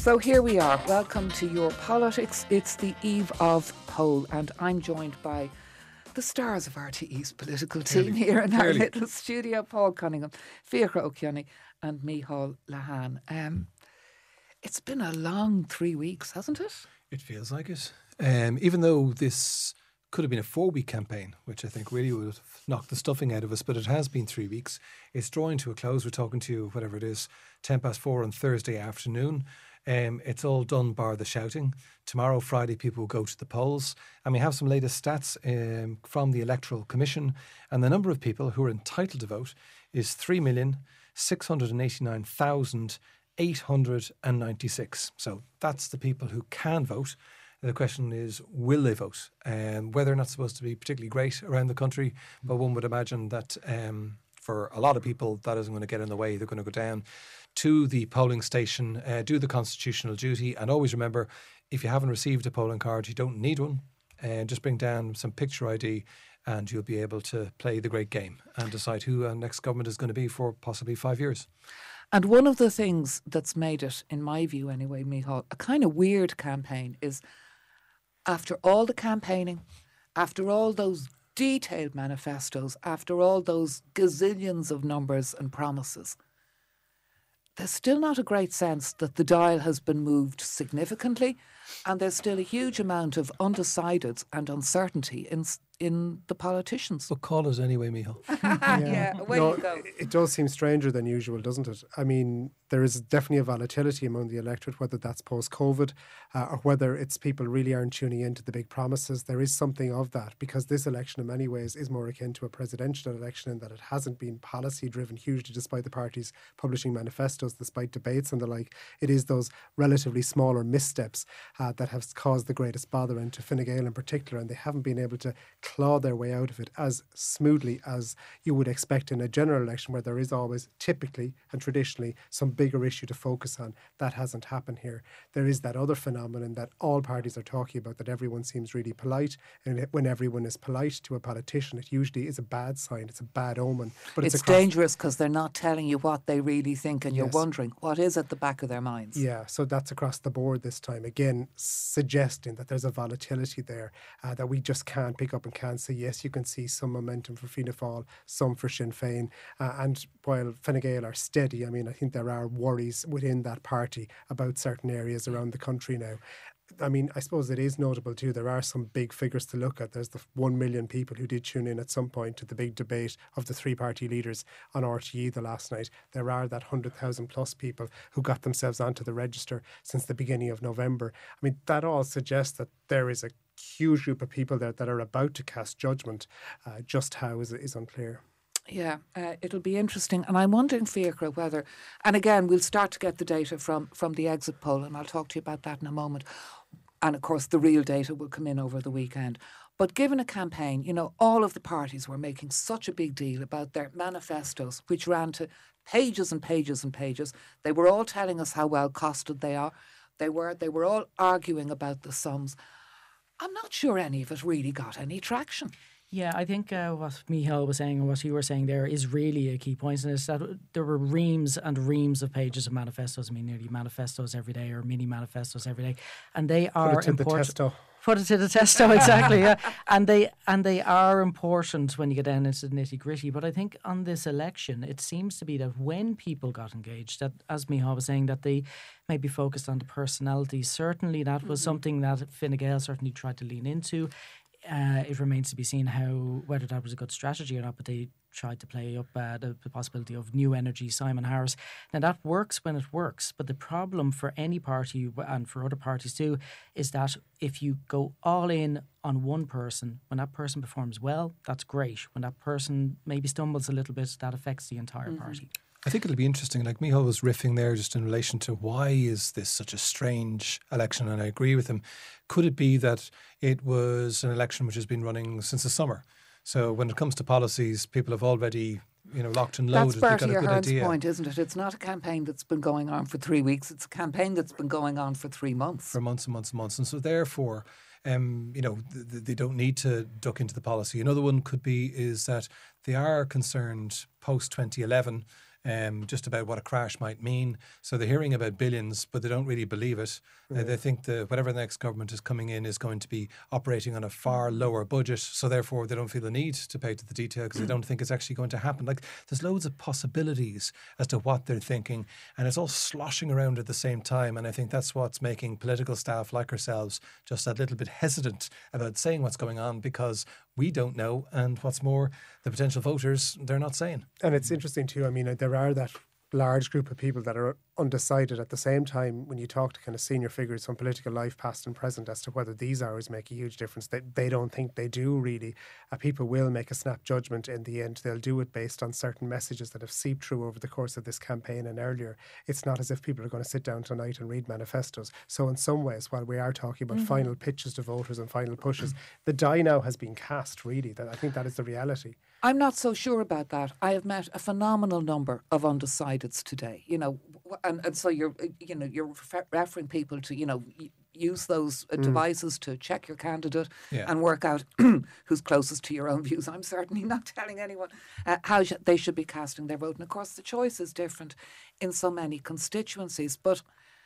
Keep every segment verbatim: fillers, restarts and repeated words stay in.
So here we are. Welcome to Your Politics. It's the eve of poll, and I'm joined by the stars of R T E's political team Clearly. here in our Clearly. little studio. Paul Cunningham, Fiachra O'Kearney and Micheál Lahan. Um, it's been a long three weeks, hasn't it? It feels like it. Um, even though this could have been a four-week campaign, which I think really would have knocked the stuffing out of us, but it has been three weeks. It's drawing to a close. We're talking to you, whatever it is, ten past four on Thursday afternoon. Um, it's all done bar the shouting. Tomorrow, Friday, people will go to the polls. And we have some latest stats um, from the Electoral Commission. And the number of people who are entitled to vote is three million six hundred eighty-nine thousand eight hundred ninety-six. So that's the people who can vote. The question is, will they vote? Um, whether or not it's supposed to be particularly great around the country, but one would imagine that um, for a lot of people, that isn't going to get in the way. They're going to go down to the polling station, uh, do the constitutional duty, and always remember, if you haven't received a polling card, you don't need one, and just bring down some picture I D and you'll be able to play the great game and decide who our next government is going to be for possibly five years. And one of the things that's made it, in my view anyway, Micheál, a kind of weird campaign is after all the campaigning, after all those detailed manifestos, after all those gazillions of numbers and promises, there's still not a great sense that the dial has been moved significantly, and there's still a huge amount of undecided and uncertainty in in the politicians. But call it anyway, Micheál. yeah, yeah away no, you go. It does seem stranger than usual, doesn't it? I mean, there is definitely a volatility among the electorate, whether that's post-COVID uh, or whether it's people really aren't tuning into the big promises. There is something of that, because this election in many ways is more akin to a presidential election in that it hasn't been policy-driven hugely, despite the parties publishing manifestos, despite debates and the like. It is those relatively smaller missteps uh, that have caused the greatest bother, and to Fine Gael in particular, and they haven't been able to claw their way out of it as smoothly as you would expect in a general election, where there is always typically and traditionally some bigger issue to focus on. That hasn't happened here. There is that other phenomenon that all parties are talking about, that everyone seems really polite, and when everyone is polite to a politician, it usually is a bad sign. It's a bad omen. But it's, it's dangerous because they're not telling you what they really think, and you're Yes. wondering what is at the back of their minds. Yeah, so that's across the board this time. Again, suggesting that there's a volatility there uh, that we just can't pick up and can't say. Yes, you can see some momentum for Fianna Fáil, some for Sinn Féin. Uh, and while Fine Gael are steady, I mean, I think there are worries within that party about certain areas around the country now. I mean, I suppose it is notable too, there are some big figures to look at. There's the one million people who did tune in at some point to the big debate of the three party leaders on R T E the last night. There are that one hundred thousand plus people who got themselves onto the register since the beginning of November. I mean, that all suggests that there is a huge group of people there that are about to cast judgment. Uh, just how is, is unclear. Yeah, uh, it'll be interesting. And I'm wondering, Fiachra, whether, and again, we'll start to get the data from, from the exit poll, and I'll talk to you about that in a moment. And of course, the real data will come in over the weekend. But given a campaign, you know, all of the parties were making such a big deal about their manifestos, which ran to pages and pages and pages. They were all telling us how well costed they are. They were, they were all arguing about the sums. I'm not sure any of it really got any traction. Yeah, I think uh, what Micheál was saying and what you were saying there is really a key point, and it's that there were reams and reams of pages of manifestos. I mean, nearly manifestos every day or mini manifestos every day, and they are Put it to important. the testo. Put it to the testo, exactly. Yeah, and they and they are important when you get down into the nitty gritty. But I think on this election, it seems to be that when people got engaged, that as Micheál was saying, that they maybe focused on the personality. Certainly, that was mm-hmm. something that Fine Gael certainly tried to lean into. Uh, it remains to be seen how whether that was a good strategy or not, but they tried to play up uh, the, the possibility of new energy, Simon Harris. Now, that works when it works, but the problem for any party and for other parties too is that if you go all in on one person, when that person performs well, that's great. When that person maybe stumbles a little bit, that affects the entire mm-hmm. party. I think it'll be interesting. Like Micheál was riffing there just in relation to why is this such a strange election, and I agree with him. Could it be that it was an election which has been running since the summer? So when it comes to policies, people have already, you know, locked and loaded. That's Bertie They've got a good Ahern's idea. point, isn't it? It's not a campaign that's been going on for three weeks. It's a campaign that's been going on for three months. For months and months and months. And so therefore, um, you know, th- they don't need to duck into the policy. Another one could be is that they are concerned post twenty eleven um, just about what a crash might mean. So they're hearing about billions, but they don't really believe it. Uh, they think that whatever the next government is coming in is going to be operating on a far lower budget. So therefore, they don't feel the need to pay to the detail because they don't think it's actually going to happen. Like, there's loads of possibilities as to what they're thinking, and it's all sloshing around at the same time. And I think that's what's making political staff like ourselves just a little bit hesitant about saying what's going on, because we don't know. And what's more, the potential voters, they're not saying. And it's interesting too. I mean, there are that large group of people that are undecided at the same time. When you talk to kind of senior figures from political life, past and present, as to whether these hours make a huge difference, they, they don't think they do really. Uh, people will make a snap judgment in the end. They'll do it based on certain messages that have seeped through over the course of this campaign and earlier. It's not as if people are going to sit down tonight and read manifestos. So in some ways, while we are talking about mm-hmm. final pitches to voters and final pushes, the die now has been cast, really. That I think that is the reality. I'm not so sure about that. I have met a phenomenal number of undecideds today, you know, and, and so you're, you know, you're refer- referring people to, you know, y- use those uh, mm. devices to check your candidate yeah. and work out who's closest to your own views. I'm certainly not telling anyone uh, how sh- they should be casting their vote. And of course, the choice is different in so many constituencies, but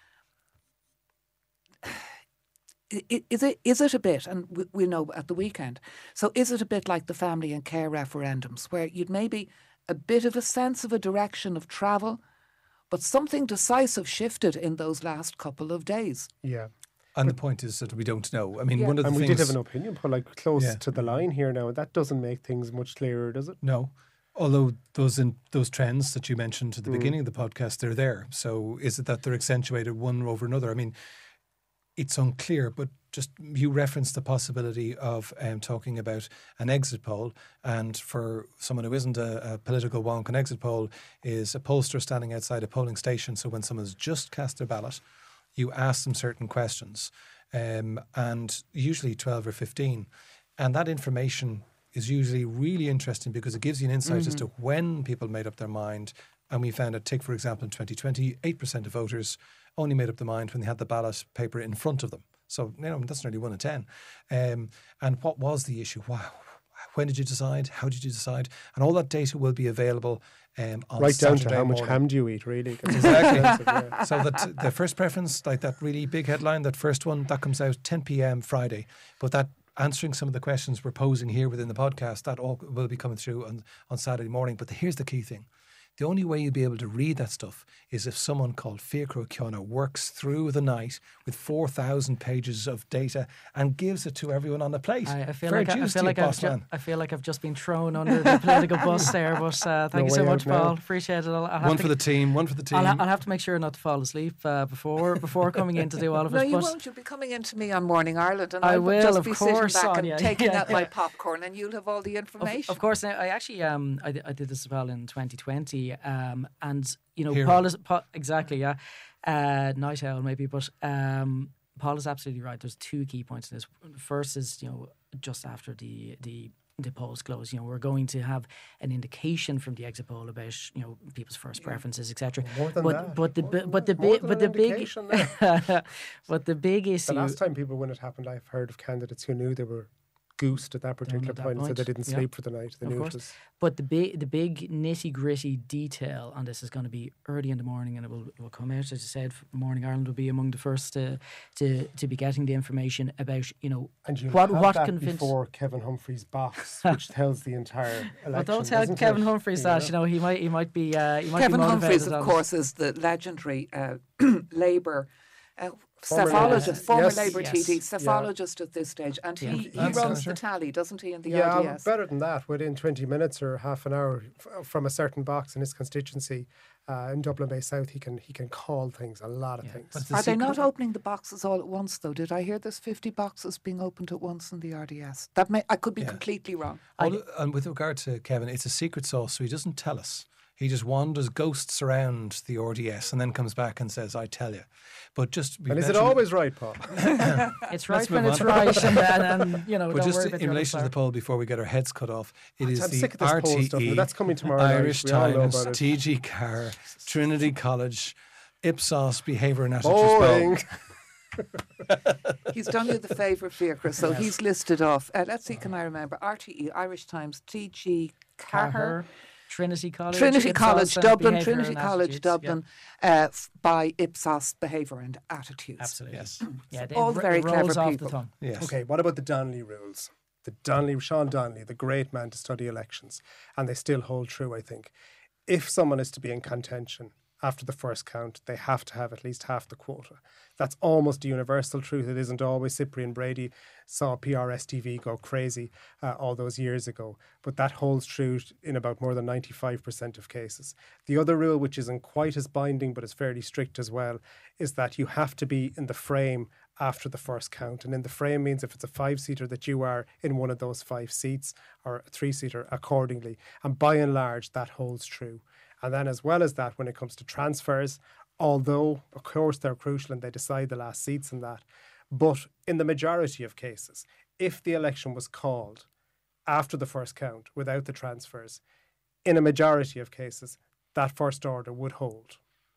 Is it is it a bit, and we, we know at the weekend, so is it a bit like the family and care referendums, where you'd maybe a bit of a sense of a direction of travel, but something decisive shifted in those last couple of days? Yeah. And but, the point is that we don't know. I mean, yeah. one of the and things... we did have an opinion poll, like, close yeah. to the line here now, and that doesn't make things much clearer, does it? No. Although those in, those trends that you mentioned at the mm. beginning of the podcast, they're there. So is it that they're accentuated one over another? I mean... It's unclear, but just you referenced the possibility of um, talking about an exit poll. And for someone who isn't a, a political wonk, an exit poll is a pollster standing outside a polling station. So when someone's just cast their ballot, you ask them certain questions, um, and usually twelve or fifteen. And that information is usually really interesting because it gives you an insight mm-hmm. as to when people made up their mind. And we found that, take for example, in twenty twenty, eight percent of voters only made up their mind when they had the ballot paper in front of them. So, you know, that's nearly one in ten. Um, and what was the issue? Wow. When did you decide? How did you decide? And all that data will be available um, on right Saturday down to how morning. much ham do you eat, really. Exactly. yeah. So that the first preference, like that really big headline, that first one, that comes out ten p.m. Friday. But that answering some of the questions we're posing here within the podcast, that all will be coming through on, on Saturday morning. But the, here's the key thing. The only way you'll be able to read that stuff is if someone called Fiachra Ceanna works through the night with four thousand pages of data and gives it to everyone on the plate. I, I feel Fair like, I, I, dues feel to like you, I've boss ju- man. I feel like I've just been thrown under the political bus there, but uh, thank No you so way much, out now. Paul. Appreciate it. I'll, I'll have One to, for the team, one for the team. I'll, ha- I'll have to make sure not to fall asleep uh, before before coming in to do all of no, it. you but won't. You'll be coming into me on Morning Ireland, and I I'll will, just of be course, sitting back Sonia. and taking Yeah, out yeah. my popcorn, and you'll have all the information. Of, of course, now, I actually um I, I did this as well in twenty twenty, um and you know Hero. Paul is Paul, exactly yeah, uh, night owl maybe, but um Paul is absolutely right. There's two key points in this. First is, you know, just after the the the polls close, you know, we're going to have an indication from the exit poll about, you know, people's first preferences, et cetera. More than but that. but the More bi- than but the that. More big than but the an big indication there. but the big The issue. last time people, when it happened, I've heard of candidates who knew they were goosed at that particular at that point, and said they point, didn't yeah. sleep for the night. They Of knew course. it was... But the big, the big nitty gritty detail on this is going to be early in the morning, and it will, it will come out. As I said, Morning Ireland will be among the first to to, to be getting the information about, you know, And you'll what have what that convinced. before Kevin Humphrey's box, which tells the entire election. Well, don't tell doesn't Kevin it? Humphreys that. You know, he might he might be uh, he might Kevin be Humphreys, motivated of on course, is the legendary uh, Labour uh, Former cephalogist, Labour. former Yes. Labour Yes. T D, cephalogist at this stage, and Yeah. he, he That's runs true. the tally, doesn't he, in the Yeah, R D S? better than that. Within twenty minutes or half an hour f- from a certain box in his constituency uh, in Dublin Bay South, he can he can call things, a lot of Yeah. things. But the Are they secret- not opening the boxes all at once, though? Did I hear there's fifty boxes being opened at once in the R D S? That may I could be Yeah. completely wrong. All- and with regard to Kevin, it's a secret sauce, so he doesn't tell us. He just wanders ghosts around the R D S and then comes back and says, I tell you. But just... we And is it mentioned- always right, Paul? It's right Let's when move it's on. right, and, and, and you know, But don't just worry in about the other relation to the part. poll, before we get our heads cut off, it is I'm the sick of this R poll T E, stuff, but that's coming tomorrow night. Irish We all know Times, about it. T G Carr, Trinity College, Ipsos Behaviour and Attitudes Boring. Poll. He's done you the favour, Fiachra, so he's listed off. Uh, let's see, can I remember? R T E, Irish Times, T G Carr, Cahir, Trinity College, Trinity Ipsos College and Dublin, Behaviour Trinity and College Attitudes. Dublin, uh, f- by Ipsos Behaviour and Attitudes. Yeah, absolutely. Yes. Yeah, they, all it very rolls clever off people. the tongue. Yes. Okay, what about the Donnelly rules? The Donnelly, Sean Donnelly, the great man to study elections, and they still hold true, I think. If someone is to be in contention after the first count, they have to have at least half the quota. That's almost a universal truth. It isn't always. Cyprian Brady saw P R S T V go crazy uh, all those years ago, but that holds true in about more than ninety-five percent of cases. The other rule, which isn't quite as binding but is fairly strict as well, is that you have to be in the frame after the first count. And in the frame means if it's a five-seater that you are in one of those five seats, or a three-seater accordingly. And by and large, that holds true. And then as well as that, when it comes to transfers, although, of course, they're crucial and they decide the last seats and that, but in the majority of cases, if the election was called after the first count without the transfers, in a majority of cases, that first order would hold.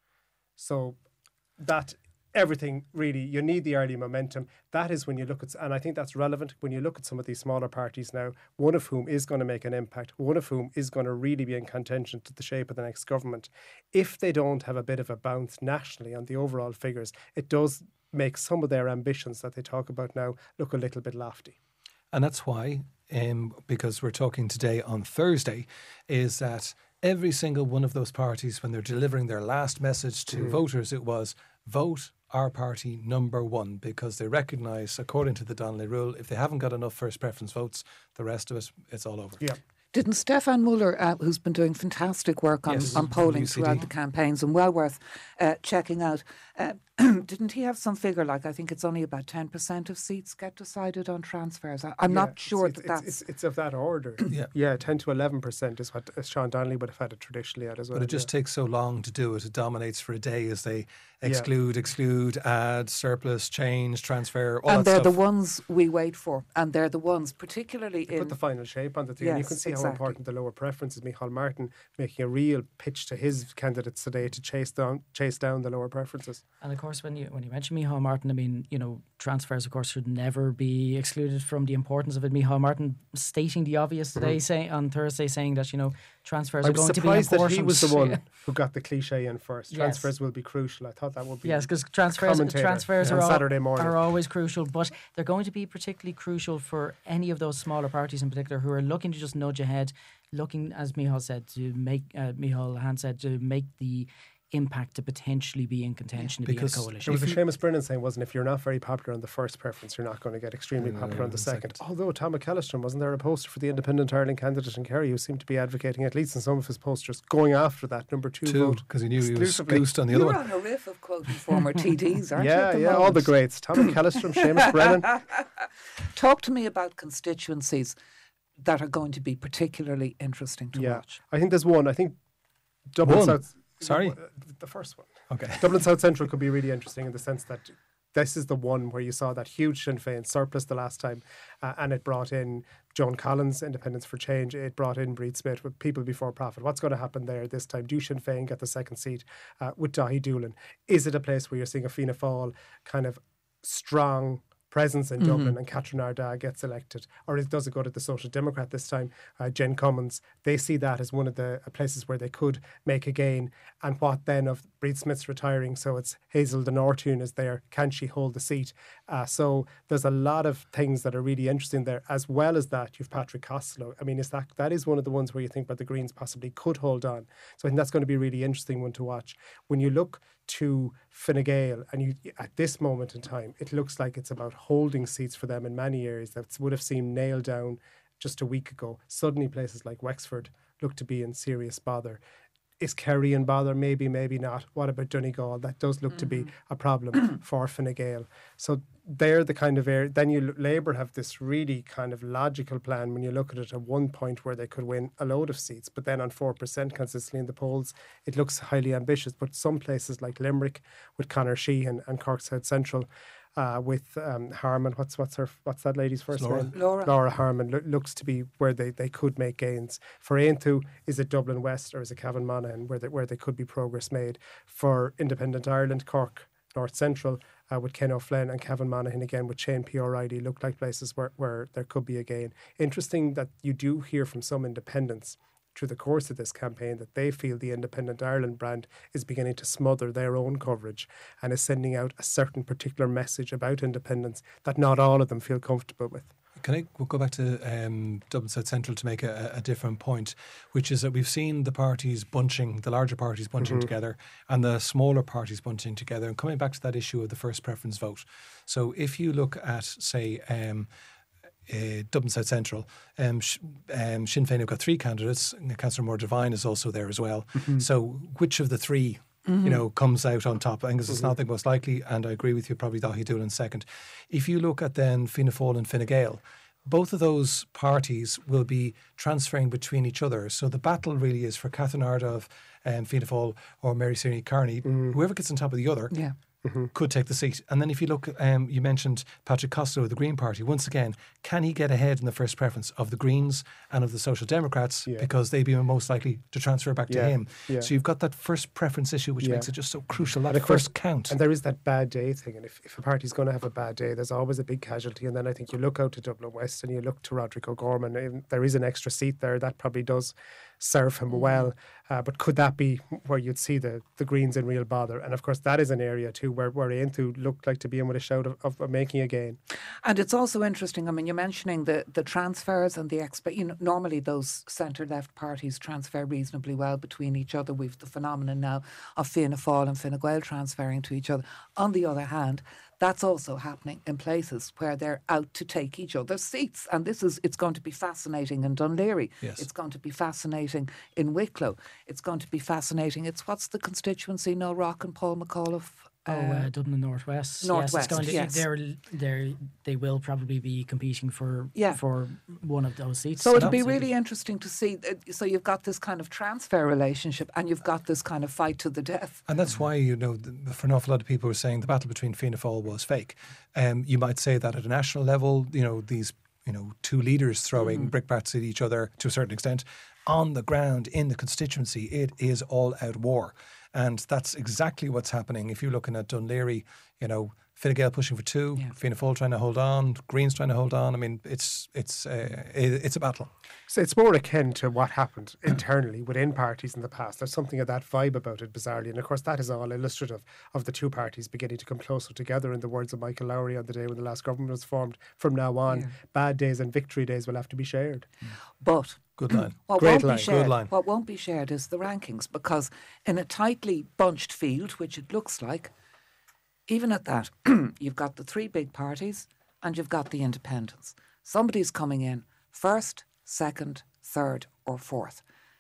So that everything really, you need the early momentum. That is when you look at, and I think that's relevant when you look at some of these smaller parties now, one of whom is going to make an impact, one of whom is going to really be in contention to the shape of the next government. If they don't have a bit of a bounce nationally on the overall figures, it does make some of their ambitions that they talk about now look a little bit lofty. And that's why, um, because we're talking today on Thursday, is that every single one of those parties, when they're delivering their last message to mm. voters, it was vote our party number one, because they recognise, according to the Donnelly rule, if they haven't got enough first preference votes, the rest of it, it's all over. Yeah. Didn't Stefan Muller, uh, who's been doing fantastic work on, yes, on polling U C D. throughout the campaigns and well worth uh, checking out, uh, didn't he have some figure like, I think it's only about ten percent of seats get decided on transfers? I, I'm yeah, not sure it's, that it's, that's... It's, it's of that order. yeah. yeah, ten to eleven percent is what Sean Donnelly would have had it traditionally at as well. But it just yeah. takes so long to do it. It dominates for a day as they exclude, yeah. exclude, add, surplus, change, transfer, all and that they're stuff. the ones we wait for. And they're the ones, particularly they in... put the final shape on the thing. Yes, and you can see exactly. how important the lower preference is. Micheál Martin making a real pitch to his candidates today to chase down chase down the lower preferences. And of course, when you when you mention Micheál Martin, I mean, you know, transfers, of course, should never be excluded from the importance of it. Micheál Martin stating the obvious today, mm-hmm. saying on Thursday, saying that, you know, transfers I'm are going to be important. surprised that he was the one who got the cliche in first. Yes. Transfers will be crucial. I thought that would be yes, because transfers transfers yeah. are, on Saturday all, morning. are always crucial, but they're going to be particularly crucial for any of those smaller parties in particular who are looking to just nudge ahead, looking, as Micheál said, to make uh, Micheál Hand said to make the impact to potentially be in contention to because be in a coalition. It was a Seamus Brennan saying, wasn't, if you're not very popular on the first preference, you're not going to get extremely mm, popular on the second. second. Although Tom McAllister, wasn't there a poster for the Independent Ireland candidate in Kerry who seemed to be advocating, at least in some of his posters, going after that number two, two vote? Because he knew he was goosed on the You're other one. You're on a riff of quoting former T Ds, aren't yeah, you? Yeah, moment? all the greats. Tom McAllister, Seamus Brennan. Talk to me about constituencies that are going to be particularly interesting to yeah. watch. I think there's one. I think Dublin one. South... Sorry? The first one. Okay. Dublin South Central could be really interesting in the sense that this is the one where you saw that huge Sinn Féin surplus the last time, uh, and it brought in Joan Collins, Independence for Change. It brought in Breed Smith with People Before Profit. What's going to happen there this time? Do Sinn Féin get the second seat uh, with Daithí Doolan? Is it a place where you're seeing a Fianna Fáil kind of strong presence in mm-hmm. Dublin and Catherine Ardagh gets elected? Or is, does it go to the Social Democrat this time, uh, Jen Cummins? They see that as one of the uh, places where they could make a gain. And what then of Breed Smith's retiring? So it's Hazel Nortune is there. Can she hold the seat? Uh, so there's a lot of things that are really interesting there. As well as that, you've Patrick Costello. I mean, is that that is one of the ones where you think that the Greens possibly could hold on. So I think that's going to be a really interesting one to watch. When you look to Fine Gael, and you at this moment in time, it looks like it's about holding seats for them in many areas that would have seemed nailed down just a week ago. Suddenly places like Wexford look to be in serious bother. Is Kerry in bother? Maybe, maybe not. What about Donegal? That does look mm-hmm. to be a problem for Fine Gael. So they're the kind of area. Then you Labour have this really kind of logical plan when you look at it at one point where they could win a load of seats, but then on four percent consistently in the polls, it looks highly ambitious. But some places like Limerick with Conor Sheehan and Cork South Central, Uh, with um, Harman, what's what's her what's that lady's first Laura. name? Laura. Laura Harman lo- looks to be where they, they could make gains. For Aontú, is it Dublin West or is it Cavan Monaghan where they, where they could be progress made? For Independent Ireland, Cork North Central uh, with Ken O'Flynn and Cavan Monaghan again with Shane P. O'Reilly look like places where, where there could be a gain. Interesting that you do hear from some independents through the course of this campaign that they feel the Independent Ireland brand is beginning to smother their own coverage and is sending out a certain particular message about independence that not all of them feel comfortable with. Can I go back to um, Dublin South Central to make a, a different point, which is that we've seen the parties bunching, the larger parties bunching mm-hmm. together and the smaller parties bunching together. And coming back to that issue of the first preference vote. So if you look at, say, um, uh, Dublin South Central, um, Sh- um, Sinn Féin have got three candidates. Councillor Moore Devine is also there as well. Mm-hmm. So which of the three Mm-hmm. you know, comes out on top? I think it's mm-hmm. not the most likely, and I agree with you, probably Daithí Doolan second. If you look at then Fianna Fáil and Fine Gael, both of those parties will be transferring between each other. So the battle really is for Catherine Ardagh, um, Fianna Fáil, or Mary Searney Carney. Mm-hmm. Whoever gets on top of the other yeah. mm-hmm. could take the seat. And then if you look, um, you mentioned Patrick Costello of the Green Party. Once again, can he get ahead in the first preference of the Greens and of the Social Democrats yeah. because they'd be most likely to transfer back yeah. to him? Yeah. So you've got that first preference issue, which yeah. makes it just so crucial, that first course, count. And there is that bad day thing. And if, if a party's going to have a bad day, there's always a big casualty. And then I think you look out to Dublin West and you look to Roderick O'Gorman. And there is an extra seat there. That probably does serve him well. Uh, but could that be where you'd see the, the Greens in real bother? And of course, that is an area too where, where Aontú looked like to be in with a shout of, of, of making a gain. And it's also interesting, I mean, you're mentioning the, the transfers and the expe- you know, normally those centre-left parties transfer reasonably well between each other. We've the phenomenon now of Fianna Fáil and Fine Gael transferring to each other. On the other hand, that's also happening in places where they're out to take each other's seats. And this is, it's going to be fascinating in Dunleary. Yes. It's going to be fascinating in Wicklow. It's going to be fascinating. It's what's the constituency? No Rock and Paul McAuliffe. Oh, uh, Dublin Northwest. Northwest, yes. It's going to, yes. They're, they're, they will probably be competing for yeah. for one of those seats. So it'll be really interesting to see. So you've got this kind of transfer relationship and you've got this kind of fight to the death. And that's why, you know, the, for an awful lot of people were saying the battle between Fianna Fáil was fake. Um, you might say that at a national level, you know, these, you know, two leaders throwing mm. brickbats at each other to a certain extent. On the ground, in the constituency, it is all out war. And that's exactly what's happening. If you're looking at Dunleary, you know, Fine Gael pushing for two, yeah. Fianna Fáil trying to hold on, Greens trying to hold on. I mean, it's it's uh, it's a battle. So it's more akin to what happened internally within parties in the past. There's something of that vibe about it, bizarrely. And of course, that is all illustrative of the two parties beginning to come closer together, in the words of Michael Lowry on the day when the last government was formed. From now on, yeah. bad days and victory days will have to be shared. But good line. What Great won't line. Be shared, Good line. What won't be shared is the rankings, because in a tightly bunched field, which it looks like, even at that, you've got the three big parties and you've got the independents. Somebody's coming in first, second, third or fourth.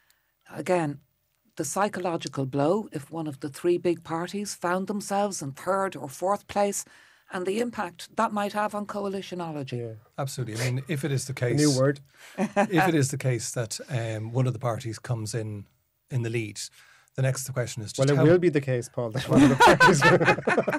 Again, the psychological blow if one of the three big parties found themselves in third or fourth place, and the impact that might have on coalitionology. Yeah. Absolutely. I mean, if it is the case... A new word. If it is the case that um, one of the parties comes in in the lead, the next question is just Well, it how... will be the case, Paul, that one of the parties...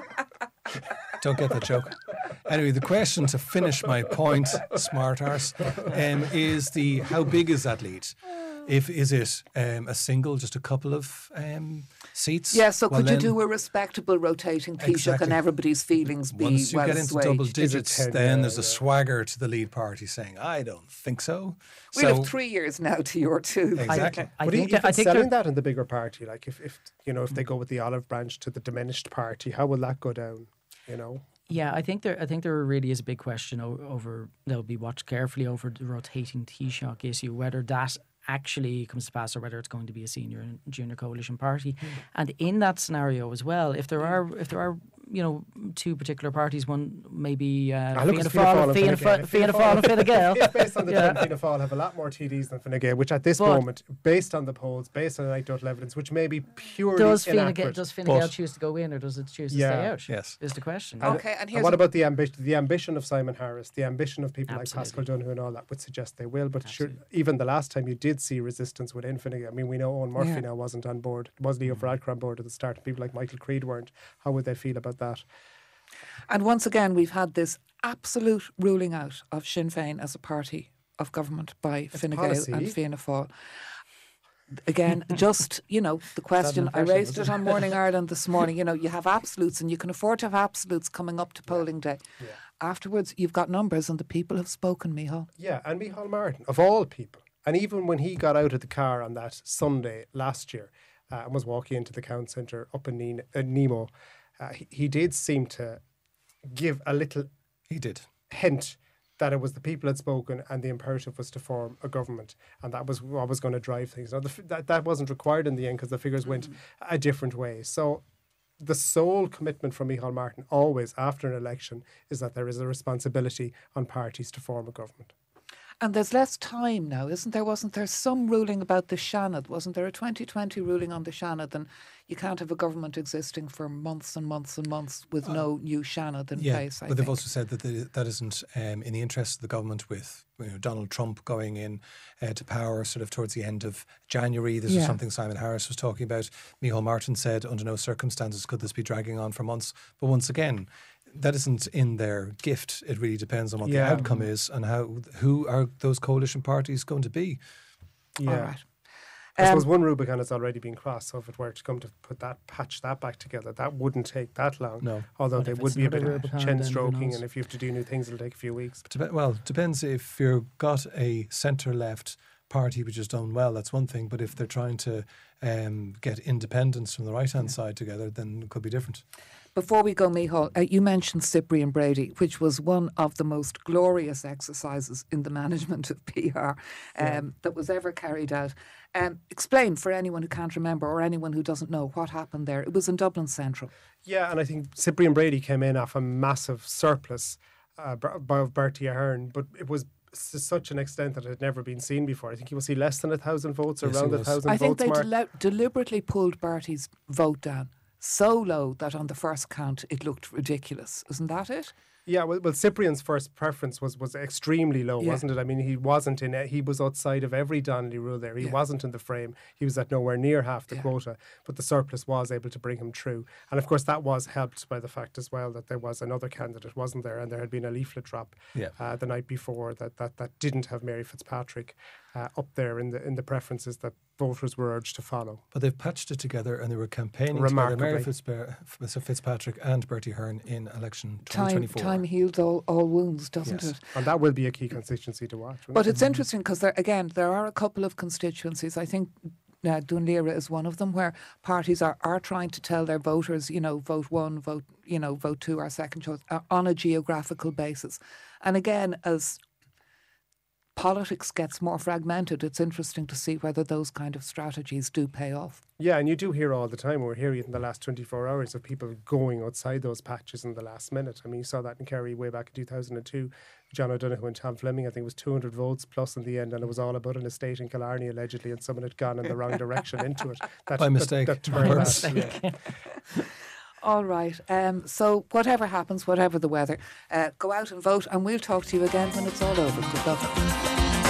Don't get that joke. Anyway, the question to finish my point, smart arse, um, is the how big is that lead? If is it um, a single, just a couple of um, seats? Yeah, so well could then, you do a respectable rotating Taoiseach Exactly. and everybody's feelings be Once you well get into assuaged? double digits, ten, then yeah, there's a yeah. swagger to the lead party saying, I don't think so. We'll so have three years now to your two. Exactly. I But think, even that, I think selling they're- that in the bigger party, like if, if you know if they go with the olive branch to the diminished party, how will that go down? You know. Yeah, I think there. I think there really is a big question o- over. That'll be watched carefully over the rotating Taoiseach issue, whether that actually comes to pass or whether it's going to be a senior and junior coalition party. Mm. And in that scenario as well, if there are, if there are, you know, two particular parties, one maybe uh, Ah, look, Fianna it's Fianna Fáil Fáil, and Fianna Fine Gael. Fáil, Fianna Fáil, and Fine Gael. If based on the Yeah. trend, Fianna Fáil have a lot more T Ds than Fine Gael, which at this But- moment, based on the polls, based on anecdotal evidence, which may be purely Does Fine Gael, inaccurate. does Fine But- Gael choose to go in or does it choose to Yeah. stay out? Yes. Is the question. Okay, and And here's what a- about the ambition? The ambition of Simon Harris, the ambition of people Absolutely. like Pascal Donoghue and all that would suggest they will. But sure, Absolutely. even the last time you did see resistance within Fine Gael, I mean, we know Owen Murphy Yeah. now wasn't on board, wasn't Leo Varadkar on board at the start. People like Michael Creed weren't. How would they feel about that? And once again, we've had this absolute ruling out of Sinn Féin as a party of government by Fine Gael policy. and Fianna Fáil. Again, just, you know, the question, I impression, raised wasn't it on Morning Ireland this morning, you know, you have absolutes and you can afford to have absolutes coming up to polling day. Yeah. Afterwards, you've got numbers and the people have spoken, Micheál. Yeah, and Micheál Martin, of all people, And even when he got out of the car on that Sunday last year uh, and was walking into the Count Centre up in ne- uh, Nemo, uh, he, he did seem to give a little He did. hint that it was the people had spoken and the imperative was to form a government, and that was what was going to drive things. Now, the, f- that, that wasn't required in the end because the figures went a different way. So the sole commitment from Micheál Martin always after an election is that there is a responsibility on parties to form a government. And there's less time now, isn't there? Wasn't there some ruling about the Seanad? Wasn't there a twenty twenty ruling on the Seanad? And you can't have a government existing for months and months and months with uh, no new Seanad in yeah, place, I but think. They've also said that the, that isn't um, in the interest of the government with you know, Donald Trump going in uh, to power sort of towards the end of January. This yeah. is something Simon Harris was talking about. Micheál Martin said, under no circumstances could this be dragging on for months. But once again, that isn't in their gift. It really depends on what yeah. the outcome is and how who are those coalition parties going to be. Yeah. All right. I um, suppose one Rubicon has already been crossed, so if it were to come to put that, patch that back together, that wouldn't take that long. No. Although But they if would it's be a bit another of Rubicon, chin then who stroking, knows? and if you have to do new things, it'll take a few weeks. But dep- well, depends if you've got a centre-left party which has done well, that's one thing. But if they're trying to um, get independents from the right-hand yeah. side together, then it could be different. Before we go, Micheál, uh, you mentioned Cyprian Brady, which was one of the most glorious exercises in the management of P R um, yeah. that was ever carried out. Um, explain for anyone who can't remember or anyone who doesn't know what happened there. It was in Dublin Central. Yeah, and I think Cyprian Brady came in off a massive surplus uh, of Bertie Ahern, but it was to such an extent that it had never been seen before. I think you will see less than a thousand votes, yes, around a thousand votes. I think they mark. del- deliberately pulled Bertie's vote down so low that on the first count it looked ridiculous. Isn't that it? Yeah, well, well Cyprian's first preference was, was extremely low, yeah. wasn't it? I mean, he wasn't in it. He was outside of every Donnelly rule there. He yeah. wasn't in the frame. He was at nowhere near half the yeah. quota, but the surplus was able to bring him through. And of course, that was helped by the fact as well that there was another candidate, wasn't there? And there had been a leaflet drop yeah. uh, the night before that, that, that didn't have Mary Fitzpatrick uh, up there in the in the preferences that voters were urged to follow. But they've patched it together and they were campaigning together, Mary Fitzpatrick and Bertie Ahern in election twenty twenty-four. Time, time heals all, all wounds, doesn't yes. it? And that will be a key constituency to watch. But it? it's interesting because, there, again, there are a couple of constituencies. I think uh, Dunleera is one of them where parties are, are trying to tell their voters, you know, vote one, vote, you know, vote two, our second choice, uh, on a geographical basis. And again, as politics gets more fragmented, it's interesting to see whether those kind of strategies do pay off. Yeah, and you do hear all the time, we're hearing it in the last twenty-four hours of people going outside those patches in the last minute. I mean, you saw that in Kerry way back in two thousand two. John O'Donoghue and Tom Fleming, I think it was two hundred votes plus in the end, and it was all about an estate in Killarney allegedly, and someone had gone in the wrong direction into it. That, By mistake. That, that turned By mistake. Yeah. All right. Um, so whatever happens, whatever the weather, uh, go out and vote, and we'll talk to you again when it's all over. Good luck.